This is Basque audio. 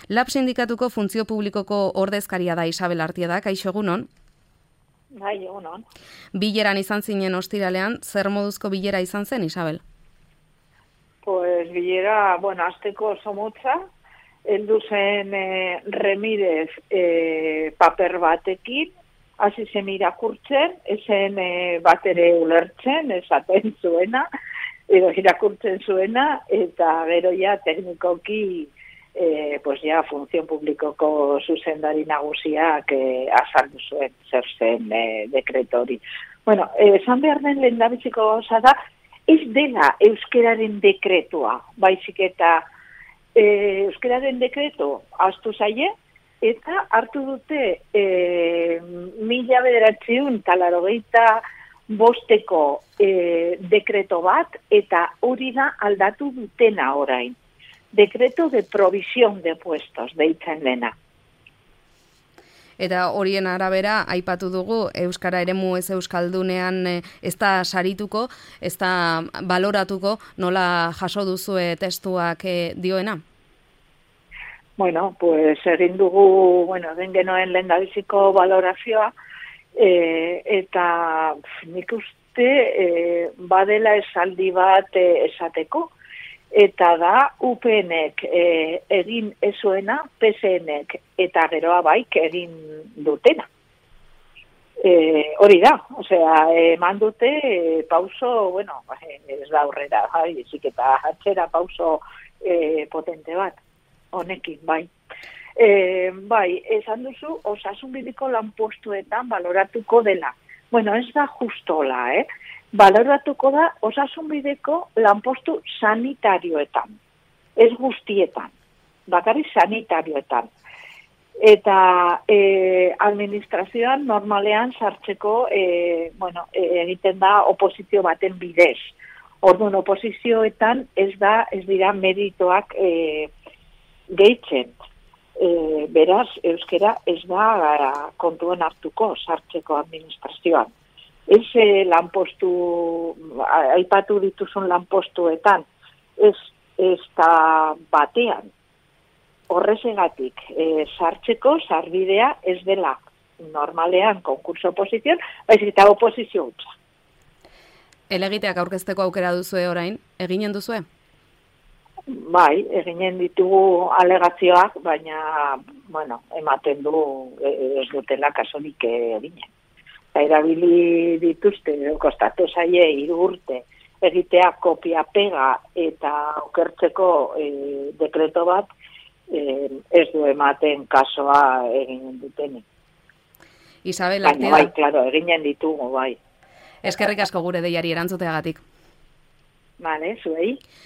Lab sindikatuko funtzio publikoko ordezkaria da Isabel Artieda, kaixo egunon? Bai, egunon. Bileran izan zinen ostiralean, zer moduzko bilera izan zen, Isabel? Pues bilera, azteko oso motza, heldu zen Remidez paper batekin, hasi zen irakurtzen, ezen bat ere ulertzen, esaten zuena, edo irakurtzen zuena, eta gero ja teknikoki funtzio publikoko zuzendari nagusiak azaldu zuen zer zen dekreto hori. Esan behar den lehendabiziko gauza da, ez dela euskeraren dekretua, baizik eta euskeraren dekreto astu zaie, eta hartu dute 1985 dekreto bat, eta hori da aldatu dutena orain. Decreto de provisión de puestos, deitzen dena. Eta horien arabera, aipatu dugu, Euskara eremu ez euskaldunean ez da sarituko, ez da baloratuko, nola jaso duzue testuak dioena? Egin dugu, den genoen lehendabiziko balorazioa, eta nik uste badela esaldi bat esateko, eta da UPNek egin ezuena, PSNek eta geroa baik egin dutena. Hori da, eman dute pauso, ez da aurrera, ezik eta atzera pauso potente bat, honekin, bai. Esan duzu, osasunbideko lanpostuetan baloratuko dela. Ez da justola, baloratuko da osasunbideko lanpostu sanitarioetan, ez guztietan, bakarrik sanitarioetan. Eta administrazioan normalean sartzeko egiten da oposizio baten bidez. Orduan oposizioetan ez dira meritoak gehitzen. Beraz, euskera ez da kontuen hartuko sartzeko administrazioan. Ez lanpostu, aipatu dituzun lanpostuetan, ez da batean. Horrezegatik, sartzeko sarbidea ez dela normalean konkurso oposizion, baizik eta oposizio hutsa. Helegiteak aurkezteko aukera duzue orain, eginen duzue? Bai, eginen ditugu alegazioak, baina, ematen du ez dutela kasurik eginen. Erabili dituzte, kostatu zaie 3 urte, egitea kopia-pega eta okertzeko dekreto bat, ez du ematen kasoa egin dutenik. Isabel Artieda. Baina, klaro, eginen ditugu, bai. Eskerrik asko gure deiari erantzuteagatik. Vale, zuei.